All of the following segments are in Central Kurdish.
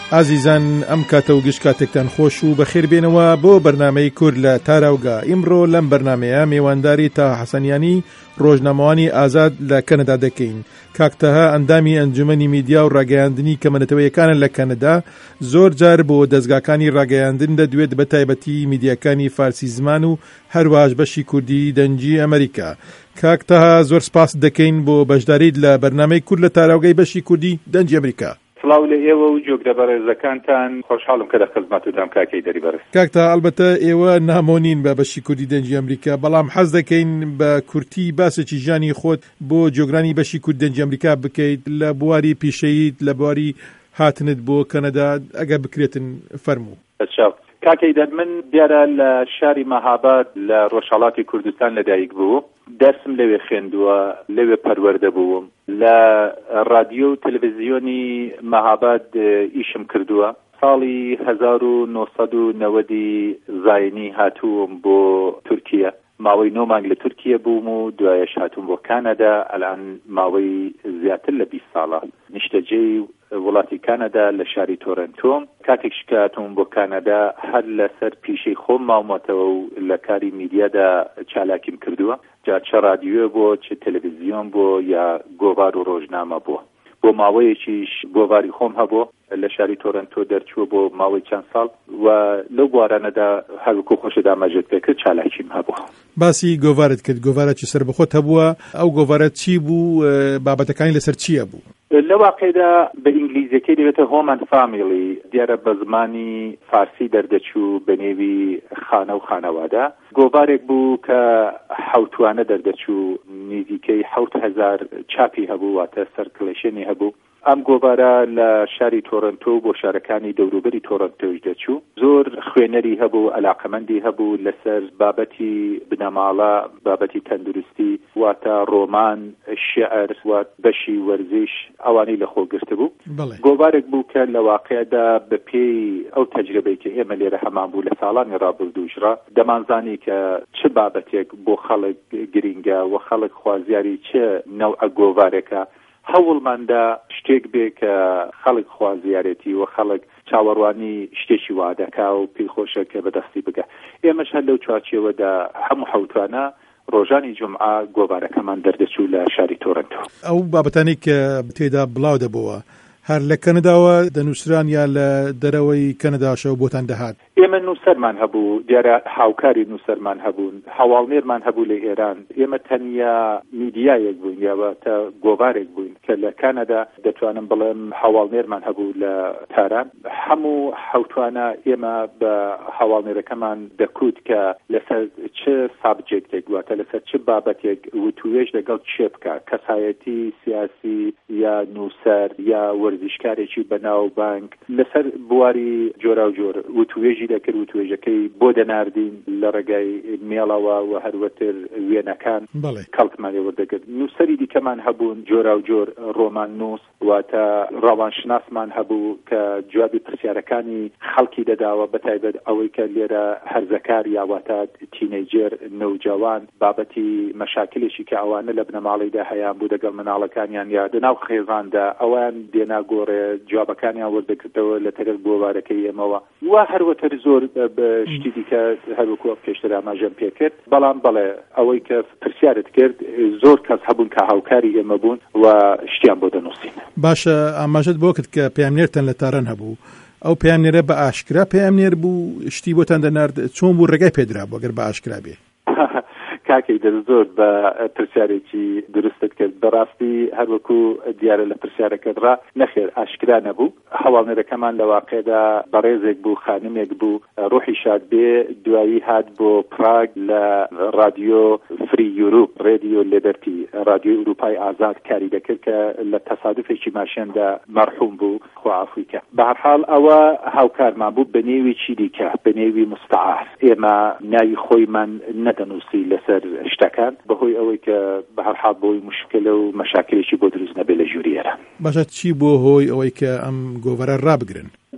ئازیزان ئەم کاتە و گشت کاتێکتان خۆش و بەخێر بێنەوە بۆ بەرنامەی کورد لە تاراوگا. ئیمڕۆ لەم بەرنامەیە میوانداری تا حەسەنیانی ڕۆژنامەوانی ئازاد لە کەنەدا دەکەین. کاکتەها ئەندامی ئەنجومەنی میدیا و ڕاگەیاندنی کەمەنەتەوەیەکانن لە کەنەدا زۆر جار بۆ دەستگاکانی ڕاگەیاندن دەدوێت بە تایبەتی میدیاکانی فارسی زمان و هەروەش بەشی کوردی دەنجی ئەمریکا. کاکتەها زۆر سپاس دەکەین بۆ بەشداریت لە بەرنامەی کورد لە تاراوگای بەشی کوردی دەنجی ئەمریکا. سڵاو لە ئێوە و جۆگرە بەڕێزەکانتان، خۆشحاڵم کە لە خزمەتتان کاکەی دەری بەرز. کاکتا ئەلبەتە ئێوە نامۆنین بە بەشی کوردی دەنجی ئەمریکا، بەڵام حەز دەکەین بە کورتی باسێکی ژیانی خۆت بۆ جۆگرانی بەشی کوردی دەنجی ئەمریکا بکەیت لە بواری پیشەیت، لە بواری هاتنت بۆ کەنەدا ئەگە بکرێتن فەرموو. کاکەی دەر من دیارە لە شاری مەهاباد لە ڕۆژهەڵاتی کوردستان لەدایک بوو، دەرسم لەوێ خوێندووە، لەوێ پەروەردە بووم، لە رادیۆ و تەلەڤیزیۆنی مەهاباد ئیشم کردووە. ساڵی 1990 زاینی هاتووم بۆ تورکیە، ماوەی 9 مانگ لە تورکیە بووم و دوایەش هاتووم بۆ کانەدا. ئەلان ماوەی زیاتر لە 20 ساڵە نیشتەجێی وڵاتی کانەدا لە شاری تۆرنتۆم. کاتێکش کە هاتووم بۆ کانەدا هەر لەسەر پیشەی خۆم ماومەتەوە و لە کاری میدیادا چالاکیم کردووە، جا چه رادیۆ بۆ، چه تەلەڤیزیۆن بۆ، یا گۆڤار و ڕۆژنامە بۆ ماوەیەکیش گۆڤاری خۆم هەبوو لە شاری تۆرنتۆ دەرچووە بۆ ماوەی چەند ساڵ و لەو بوارانەدا هەروەکو خۆشت ئاماژەت پێکرد چالاکیم هەبوو. باسی گۆڤارت کرد، گۆڤارێکی سەر بەخۆت هەبووە، ئەو گۆڤارەت چی بوو؟ بابەتەکانی لەسەر چییە بوو؟ لە واقعیدا بە ئینگلیزیەکەی دەبێتە هۆم ئەند فامیلی، دیارە بە زمانی فارسی دەردەچوو بە نێوی خانە و خانەوادە. گۆڤارێک بوو کە حوتوانە دەردەچوو، نزیکەی 7000 چاپی هەبوو، واتە سەرکڵێشێنی هەبوو. ئەم گۆڤارە لە شاری تۆرنتۆ بۆ شارەکانی دەوروبەری تۆرنتۆش دەچوو. زۆر خوێنەری هەبوو، عەلاقەمەندی هەبوو لەسەر بابەتی بنەماڵە، بابەتی تەندروستی، واتە ڕۆمان، شێعر و بەشی وەرزش ئەوانەی لە خۆ گرت بوو. گۆڤارێک بوو کە لە واقعیدا بە پێی ئەو تەجربەی کە ئێمە لێرە هەمان بوو لە ساڵانی ڕابردووژڕا دەمانزانی کە چ بابەتێک بۆ خەڵک گرینگە و خەڵک خوازیاری چه نەوعە گۆڤارێکە هەوڵماندا شتێک بێ کە خەڵک خوازیارەتی و خەڵک چاوەڕوانی شتێکی وادەکا و پێخۆشە کە بەدەستی بگە. ئێمەش هەر لەو چوارچێوەدا هەموو حوتوانە ڕۆژانی جومعە گۆڤارەکەمان دەردەچوو لە شاری تۆرنتۆ. ئەو بابەتانی کە تێدا بڵاو دەبەوە هەر لە کەنەداوە دەنووسران یا لە دەرەوەی کەنەداشەوە بۆتان دەهات؟ ئێمە نووسەرمان هەبوو، دیارە هاوکاری نووسەرمان هەبوون، هەواڵنێرمان هەبوو لە ئێران. ئێمە تەنیا میدیایەک بووین یاوەتە گۆڤارێک بووین کە لە کانەدا دەتوانم بڵێم هەواڵنێرمان هەبوو لە تاران. هەموو حوتوانە ئێمە بە هەواڵنێرەکەمان دەکوت کە لەسەر چه سابجێکتێک واتە لەسەر چه بابەتێک وتوێژ لەگەڵ چێ بکە، کەسایەتی سیاسی یا نووسەر یا وەرزشکارێکی بەناوبانگ لەسەر بواری جۆرا و جۆر وتوێژی دەکرد، وتوێژەکەی بۆ دەناردین لە ڕێگای مێڵەوە و هەروەتر وێنەکان کەڵکمانی وەردەگرت. نووسەری دیکەمان هەبوون جۆرا و جۆر، ڕۆمان نووس واتە ڕاوانشناسمان هەبوو کە جوابی پرسیارەکانی خەڵکی دەداوە، بەتایبەت ئەوەی کە لێرە هەرزەکار یاواتە تینەیجەر نەوجەوان بابەتی مەشاکلێکی کە ئەوانە لە بنەماڵیدا هەیان بوو دەگەڵ مناڵەکانیان یا دەناو خێزاندا ئەوان دێناگۆڕێ جوابەکانیان وەردەگرتەوە لە تەرەف بۆوارەکەی ئێمەوە. و هەروەتر زۆر بە شتی دیکە هەروەکو پێشتر ئاماژەم پێ کرد، بەڵام بەڵێ ئەوەی کە پرسیارت کرد زۆر کەس هەبوون کە هاوکاری ئێمە بوون و شتیان بۆ دەنووسین. باشە، ئاماژەت بۆ کرد کە پەیامنێرتان لە تاران هەبوو، ئەو پەیامنێرە بە ئاشکرا پەیامنێر بوو، شتی بۆتان دەنارد، چۆن بوو ڕێگای پێدرا بوو ئەگەر بە ئاشکرا بێ؟ کاکەی زۆر بە پرسیارێکی دروستت کرد. بەڕاستی هەروەکو دیارە لە پرسیارەکەدرا نەخێر ئاشکرا نەبوو. هەواڵنێرەکەمان لە واقعدا بەڕێزێک بوو، خانمێک بوو، ڕۆحی شاد بێ دوایی هات بۆ پراگ لە رادیۆ فری یوروپ، رادیۆ لیبرتی، رادیۆ ئوروپای ئازاد کاری دەکرد کە لە تەسادفێکی ماشێندا مەرحوم بوو، خوا عەفوی. بە هەر حاڵ ئەوە هاوکارمان بوو بە نێوی چی دیکە، بە نێوی مستعار. ئێمە ناوی خۆیمان نەدەنووسی لەسەر شتەکان بەهۆی ئەوەی کە بە هەر حاڵ بۆی مشکلە و مەشاکلێکی بۆ دروست نەبێ لە ژووری ئێران. باشە، چی بۆ هۆی ئەوەی کە ئەم گۆڤارە ڕابگرن؟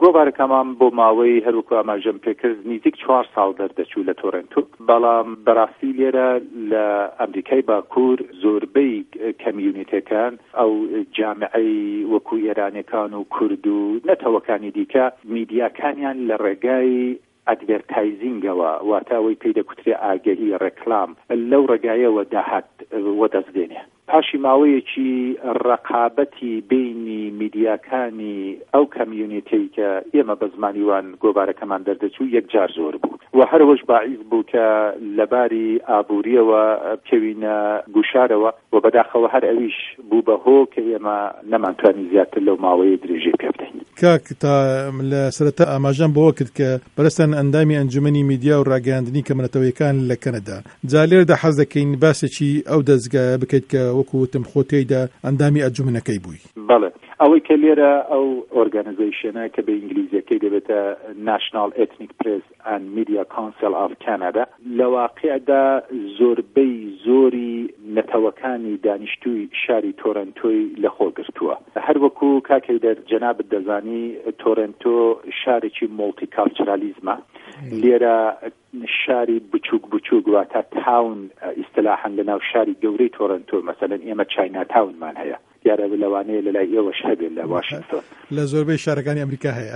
گۆڤارەکەمان بۆ ماوەی هەروەکو ئاماژەم پێکرد نزیک 4 ساڵ دەردەچوو لە تۆرنتۆ، بەڵام بەڕاستی لێرە لە ئەمریکای باکوور زۆربەی کەمیونیتەکان ئەو جامعەی وەکو ئێرانیەکان و کورد و نەتەوەکانی دیکە میدیاکانیان لە ڕێگای ئەدڤێرتایزینگەوە واتاوەی پێی دەکوترێ ئاگەهی ڕێکلام لەو ڕێگایەوە داهات وەدەستێنێ. پاشی ماوەیەکی ڕقابەتی بینی میدیاکانی ئەو کەمیونیتەی کە ئێمە بە زمانی وان گۆڤارەکەمان دەردەچوو یەکجار زۆر بوو و هەروەش باعیز بوو کە لەباری ئابووریەوە بکەوینە گوشارەوە و بەداخەوە هەر ئەویش بوو بەهۆ کە ئێمە نەمانتوانی زیاتر لەو ماوەیە درێژەی پێ بدەین. کاک تا لە سەرەتا ئاماژەم بەوە کرد کە بەرەستان ئەندامی ئەنجومەنی میدیا و ڕاگەیاندنی کەمەنەتەوەیەکان لە کەنەدا، جا لێرەدا حەز دەکەین باسێکی ئەو دەستگایە بکەیت کە وەکو وتم خۆتێیدا ئەندامی ئەنجومەنەکەی بووی. بەڵێ، ئەوەی کە لێرە ئەو ئۆرگانیزیشنە کە بە ئینگلیزیەکەی دەبێتە National Ethnic Press and Media Council of Canada، لە واقعدا زۆری نەتەوەکانی دانیشتووی شاری تۆرنتۆی لەخۆ گرتووە. هەر وەکو کاکەی جەنابت دەزانی تۆرنتۆ شارێکی مولتیکالچرالیزمە، لێرە شاری بچووک واتە تاون ئیستلاحاً لەناو شاری گەورەی تۆرنتۆ، مەسەلەن ئێمە چاینا تاونمان هەیە، دیارە لەوانەیە لەلای ئێوەش هەبێت لە واشنگتن، لە زۆربەی شارەکانی ئەمریکا هەیە.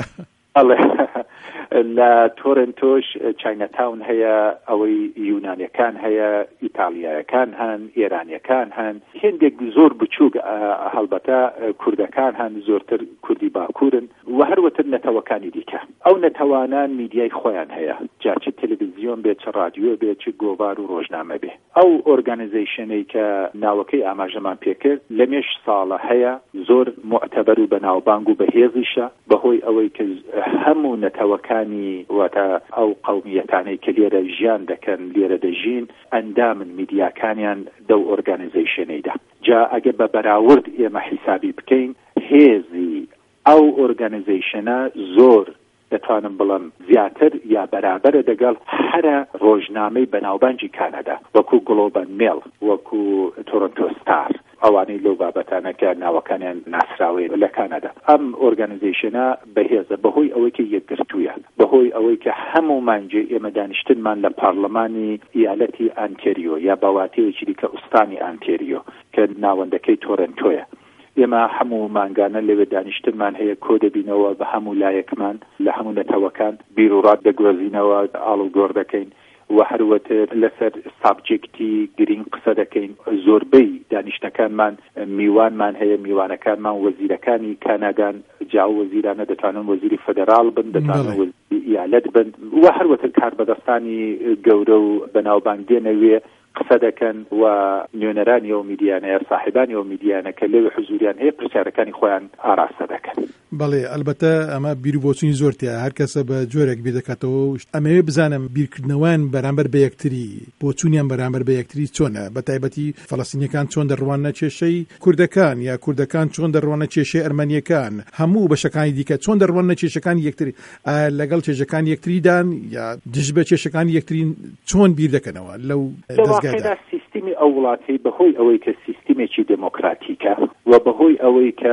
لە تۆرنتۆش چاینا تاون هەیە، ئەوەی یونانیەکان هەیە، ئیتالیایەکان هەن، ئێرانیەکان هەن، هێندێک زۆر بچووک هەڵبەتە کوردەکان هەن، زۆرتر کوردی باکوورن و هەروەتر نەتەوەکانی دیکە. ئەو نەتەوانان میدیای خۆیان هەیە، جا چ تەلەڤیزیۆن بێت، چ رادیۆ بێت، چ گۆڤار و ڕۆژنامە بێ. ئەو ئۆرگانیزیشنەی کە ناوەکەی ئاماژەمان پێکرد لەمێش ساڵە هەیە، زۆر معتەبەر و بەناوبانگ و بەهێزیشە، بەهۆی ئەوەی کە هەموو نەتەوەکانی واتە ئەو قەومیەتانەی کە لێرە ژیان دەکەن، لێرە دەژین، ئەندامن میدیاکانیان دەو ئۆرگانیزیشنەیدا. جا ئەگە بە بەراورد ئێمە حیسابی بکەین، هێزی ئەو ئۆرگانیزیشنە زۆر دەتوانم بڵم زیاتر یا بەرابەرە دەگەڵ هەرە ڕۆژنامەی بەناوبانگی کانادا، وەکو گلۆبال میل، وەکو تۆرنتۆ ستار، ئەوانەی لەو بابەتانەکە ناوەکانیان ناسراوێ لە کانادا. ئەم ئۆرگانیزیشنە بەهێزە بەهۆی ئەوەی کە یەکگرتوویە، بەهۆی ئەوەی کە هەمومانجێ ئێمە دانیشتنمان لە پارلەمانی ئیالەتی ئانتێریۆ یا بەواتەیەکی دیکە ئوستانی ئانتێریۆ کە ناوەندەکەی تۆرنتۆیە. ئێمە هەموو مانگانە لەوێ دانیشتنمان هەیە، کۆ دەبینەوە بە هەموو لایەکمان لە هەموو نەتەوەکان بیرروڕات دەگوەزینەوە، ئاڵو گۆڕ دەکەین و هەروەتر لەسەر سابجێکتی گرنگ قسە دەکەین. زۆربەی دانیشتەکانمان میوانمان هەیە، میوانەکانمان وەزیرەکانی کانادان، جا وەزیرانە دەتوانن وەزیری فەدەراڵ بن، دەتوانن وەزیری ئیالەت بن و هەروەتر کاربەدەستانی گەورە و بەناوبانگێنەوێ قسە دەکەن و نوێنەرانی ئەو میدیانە، صاحبانی ئەو میدیانە کە لەوێ حزوریان هەیە پرسیارەکانی خۆیان ئاراستە دەکەن. بەڵێ، ئەلبەتە ئەمە بیربۆچوونی زۆرتیە، هەر کەسە بە جۆرێک بیر دەکاتەوە. ئەمەوێ بزانم بیرکردنەوەیان بەرامبەر بە یەکتری، بۆچوونیان بەرامبەر بە یەکتری چۆنە؟ بەتایبەتی فەڵەستینیەکان چۆن دەڕوانە کێشەی کوردەکان، یا کوردەکان چۆن دەڕوانە کێشەی ئەرمەنیەکان، هەموو بەشەکانی دیکە چۆن دەڕوانە کێشەکانی یەکتری، لەگەڵ کێشەکانی یەکتریدان یا دژ بە کێشەکانی یەکترین چۆن بیر دەکەنەوە لەو دەستگادا؟ سیستمی ئەو وڵاتی بەهۆی ئەوەی کە سیستمێکی دموکراتیکە و بەهۆی ئەوەی کە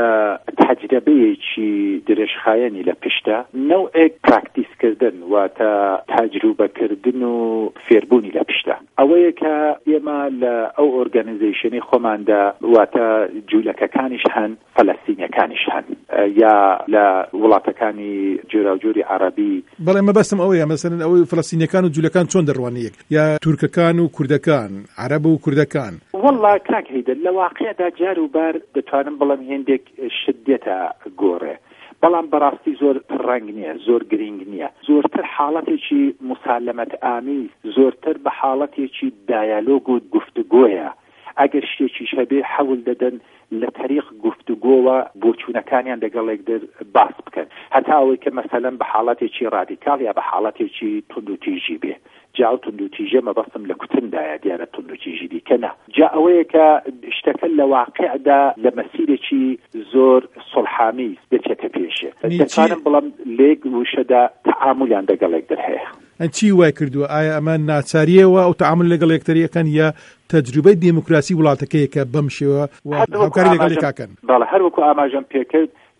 تەجربەیەکی درێژخایەنی لە پشتە، نەوعێک پراکتیسکردن واتە تەجروبەکردن و فێربوونی لە پشتە. ئەوەیە کە ئێمە لە ئەو ئۆرگانیزیشنی خۆماندا واتە جوولەکەکانیش هەن، فەلەستینیەکانیش هەن، یا لە وڵاتەکانی جۆراوجۆری عەرەبی. بەڵێ، مەبەستم ئەوەیە مەسەلەن ئەوەی فەلەستینیەکان و جوولەکان چۆن دەڕوانەیەک، یا تورکەکان و کوردەکان، عەرەب و کوردەکان. والله کاک هەیدر، لە واقعدا جار و بار دەتوانم بڵم هێندێک شدێتە گۆڕێ، بەڵام بەڕاستی زۆر ڕەنگ نییە، زۆر گرنگ نییە، زۆرتر حاڵەتێکی مسالەمەت ئامیز، زۆرتر بە حاڵەتێکی دایالۆگ و گفتوگۆیە. ئەگەر شتێکیش هەبێ حەول دەدەن لە تەریق گفتوگۆوە بۆچوونەکانیان لەگەڵ یەکتر باس بکەن، هەتا ئەوەی کە مەسەلەن بە حاڵەتێکی ڕادیکاڵ یا بە حاڵەتێکی تند و تیژی بێ. جا تند و تیژە مەبەستم لە کوتندایە، دیارە تند و تیژی دیکە نە. جا ئەوەیە کە شتەکە لە واقعدا لە مەسیرێکی زۆر سڵحامیز دەچێتە پێشێ. دەتوانم بڵم لێک وشەدا تەعاملیان لەگەڵ یەکتر هەیە. چی وای کردووە؟ ئایا ئەمە ناچاریەوە ئەو تەعامل لەگەڵ یەکتریەکەن، یا تەجروبەی دیموکراسی وڵاتەکەیە کە بەم شێوە هاوکاری لەگەڵ یەکاکەن؟ بەڵێ، هەروەکو ئاماژەم پێکرد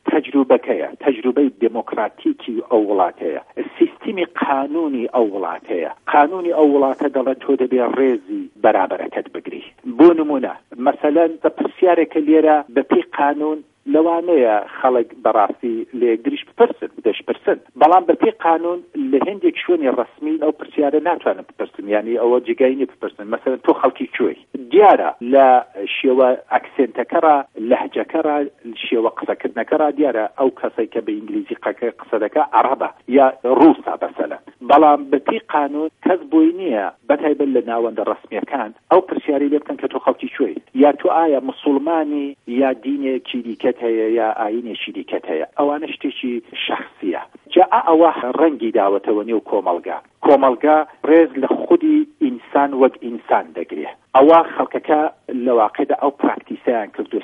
تجربەی دموکراتیکی ئەو وڵاتەیە، سیستمی قانونی ئەو وڵاتەیە. قانونی ئەو وڵاتە دەڵێت تۆ دەبێ ڕێزی بەرابەرەکەت بگری. بۆ نمونە مەسەلەن بە پرسیارێکە لێرە بەپێی قانون لەوانەیە خەڵک بەڕاستی لە یەکتریش بپرسن دەشپرسن، بەڵام بەپێی قانون لە هەندێک شوێنی ڕەسمی ئەو پرسیارە ناتوانن بپرسن، یعنی ئەوە جگای نیە بپرسن. مەسەلەن تۆ خەڵکی کوێی؟ دیارە لە شێوە ئەکسێنتەکەڕە، لەهجەکەڕە، شێوە قسەکردنەکەڕە دیارە ئەو کەسێک کە بە ئینگلیزی قسە دەکات عەرەبە یا ڕووسە بەسەلەن، بەڵام بەپێی قانون کەس بۆی نییە بەتایبەت لە ناوەندە ڕەسمیەکان ئەو پرسیاری لێ بکەن کە تۆ خەڵکی کوێی، یا تۆ ئایا موسڵمانی یا دینێکی دیکەت هەیە یا ئاینێکی دیکەت هەیە. ئەوانە شتێکی شەخسیە. جا ئەوە ڕەنگی داوەتەوە نێو کۆمەلگا ڕێز لە خودی ئینسان وەک ئینسان دەگرێ. ئەوە خەڵکەکە لە واقعدا ئەو پراکتیسیان کردو.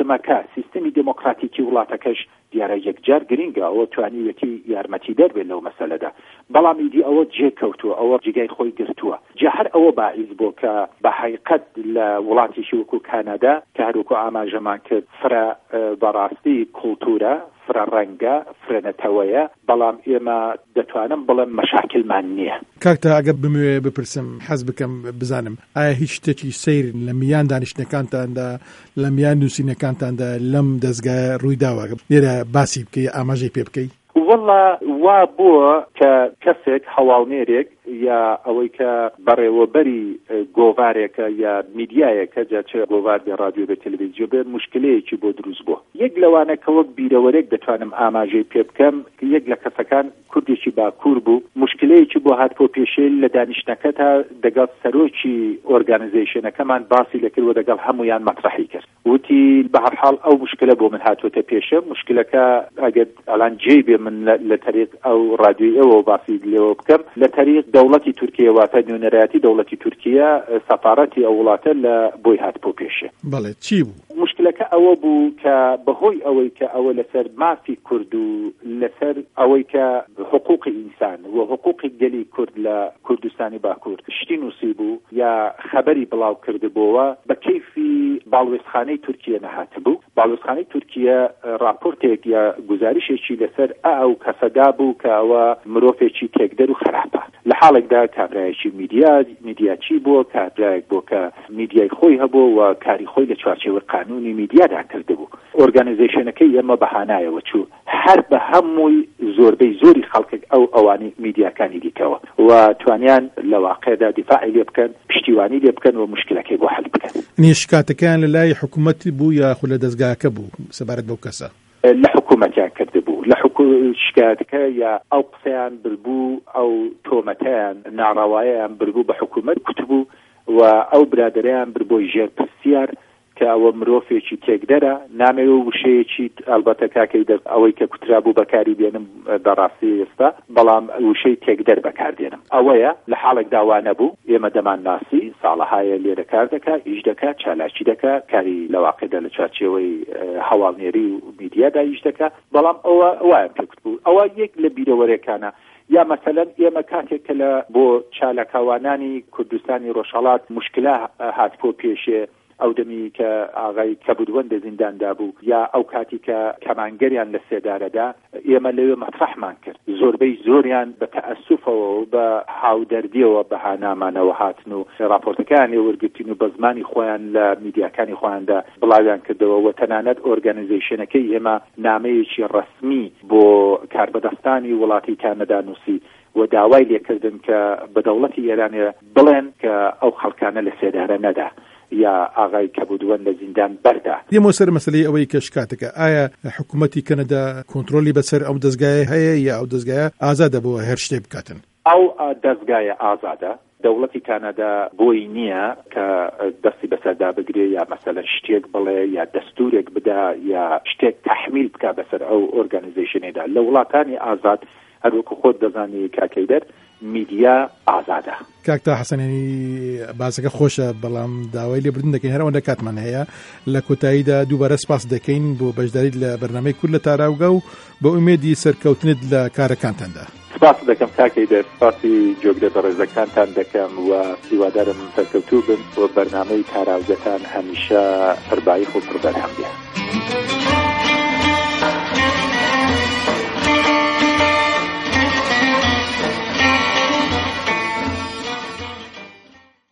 سیستمی دموکراتیکی وڵاتەکەش دیارە یەکجار گرنگە، ئەوە توانیوێتی یارمەتی دەربێت لەو مەسەلەدا، بەڵام ئیدی ئەوە جێکەوتووە، ئەوە جگای خۆی گرتووە. جا هەر ئەوە باعث بۆ کە بە حقیقەت لە وڵاتێکی وەکو کانادا کە هەروەکو ئاماژەمان کرد فرە بەڕاستی کولتورە، فرە ڕەنگە، فرە نەتەوەیە، بەڵام ئێمە دەتوانم بڵێم مەشاکلمان نییە. کاکتا ئەگە بموێ بپرسم حەز بکەم بزانم ئایا هیچ شتێکی سیر لە میان دانیشتەکانتاندا لە میان نووسینەکانتاندا لەم دەستگایە ڕوویداوە لێرە باسی بکەی، ئاماژەی پێ بکەی؟ والله وا بووە کە کەسێک هەواڵنێرێک یا ئەوەی کە بەڕێوەبەری گۆڤارێکە یا میدیایەکە جاچە گۆڤار بێ رادیۆ بێ تەلەڤیزیۆ بێ مشکلەیەکی بۆ دروست بووە. یەک لەوانە کە وەک بیرەوەرێک دەتوانم ئاماژەی پێ بکەم کە یەک لە کەسەکان کوردێکی باکوور بوو، مشکلەیەکی بۆ هات بۆ پێشێل لە دانیشتەکە تا دەگەڵ سەرۆکی ئۆرگانیزیشنەکەمان باسی لەکردوە، دەگەڵ هەمویان مەطرحی کرد. وتی بە هەر حاڵ ئەو مشکلە بۆ من هاتوۆتە پێشە، مشکلەکە ئەگەر ئەلان جێی بێ من لە طریق ئەو رادیۆی ئەوە باسی لێوە بکەم، لە طریق دەوڵەتی تورکیە واتە نوێنەرایەتی دەوڵەتی تورکیە سەفارەتی ئەو وڵاتە لە بۆی هات بۆ پێشە. بەڵێ چی بوو؟ مشکلەکە ئەوە بوو کە بەهۆی ئەوەی کە ئەوە لەسەر مافی کورد و لەسەر ئەوەی کە حقوقی ئینسان و حقوقی گەلی کورد لە کوردستانی باکوور شتی نووسی بوو یا خەبەری بڵاو کردبووە، بە کەیفی باڵوێزخانەی تورکیە نەهات بوو. باڵوێزخانەی تورکیە راپۆرتێک یا گزاریشێکی لەسەر ئەو کەسەدا بوو کە ئەوە مرۆڤێکی تێکدەر و خراپە. لە حاڵێکدا کابرایەکی میدیا چی بووە، کابرایەک بوو کە میدیای خۆی هەبوو و کاری خۆی لە چوارچێوەی قانونی میدیادا کردبوو. ئۆرگانیزیشنەکەی ئێمە بەهانایەوە چوو هەر بە هەمووی زۆربەی زۆری خەڵک ئەوانی میدیاکانی دیکەوە و توانیان لە واقعدا دیفاعی لێ بکەن، پشتیوانی لێ بکەن و مشکلەکەی بۆ حەل بکەن. نیشکاتەکان لە لای حکوومەتی بوو یا خو لە دەستگاکە بوو سەبارەت بەو کەسە؟ لە حکوومەتیان کردبوو، لە شکایەتەکە یا ئەو قسەیان بردبوو، ئەو تۆمەتیان ناڕەواییان بردبوو بە حکوومەت کوتبوو و ئەو برادەرەیان بردبۆی ژێرپرسیار کە ئەوە مرۆڤێکی تێکدەرە، نامەوێ وشەیەکی ئەلبەتە کاکەی ئەوەی کە کوترابوو بەکاری دێنم بەڕاستی ئێستا، بەڵام وشەی تێکدەر بەکاردێنم. ئەوەیە لە حاڵێک داوانە بوو ئێمە دەمان ناسی ساڵەهایە لێرە کار دەکات، ئیش دەکات، چالاکی دەکات، کاری لە واقعدا لە چارچێوەی هەواڵنێری و میدیادا ئیش دەکات، بەڵام ئەوە وایە پێکوت بوو. ئەوە یەک لە بیرەوەرەکانە. یا مەسەلەن ئێمە کاتێک کە لە بۆ چالاکاوانانی کوردستانی ڕۆژهەڵات مشکلە هات بۆ پێشێ، ئەو دەمی کە ئاغای کەبودوەندە زینداندا بوو یا ئەو کاتی کە کەمانگەریان لە سێدارەدا، ئێمە لەوێ مەطرحمان کرد. زۆربەی زۆریان بە تەئەسوفەوە و بە هاودەردیەوە بەهانامانەوە هاتن و راپۆرتەکانی وەرگرتین و بە زمانی خۆیان لە میدیاکانی خۆیاندا بڵاویان کردەوە و تەنانەت ئۆرگانیزیشنەکەی ئێمە نامەیەکی ڕەسمی بۆ کاربەدەستانی وڵاتی کانەدا نووسی و داوای لێکردن کە بە دەوڵەتی ئێرانە بڵێن کە ئەو خەڵکانە لە سێدارە نەدا یا ئاغای کەبودوەن لە زیندان بەردا. دێمە سەر مەسەلەی ئەوەی کە شکاتەکە ئایا حکوومەتی کەنەدا کۆنتڕۆلی بەسەر ئەو دەستگایە هەیە یا ئەو دەستگایە ئازادە بۆ هەر شتێ بکاتن؟ ئەو دەستگایە ئازادە. دەوڵەتی کانادا بۆی نییە کە دەستی بەسەردا بگرێ یا مەسەلەن شتێک بڵێ یا دەستورێک بدا یا شتێک تەحمیل بکە بەسەر ئەو ئۆرگانیزیشنێدا. لە وڵاتانی ئازاد هەروەکو خۆت دەزانی کاکەیدەر میدیا ئازادە. کاکتا حەسەنێنی باسەکە خۆشە، بەڵام داوای لێبردن دەکەین هەرەوەندە کاتمان هەیە. لە کۆتاییدا دووبارە سپاس دەکەین بۆ بەشداریت لە بەرنامەی کورد لە تاراوگە و بە ئومێدی سەرکەوتنت لە کارەکانتاندا. سپاس دەکەم کاکەیدەر، سپاسی جۆگرە بەڕێزەکانتان دەکەم و هیوادارم سەرکەوتوو بن و بەرنامەی تاراوگەتان هەمیشە پڕبایی و پڕبەرهەم بێ.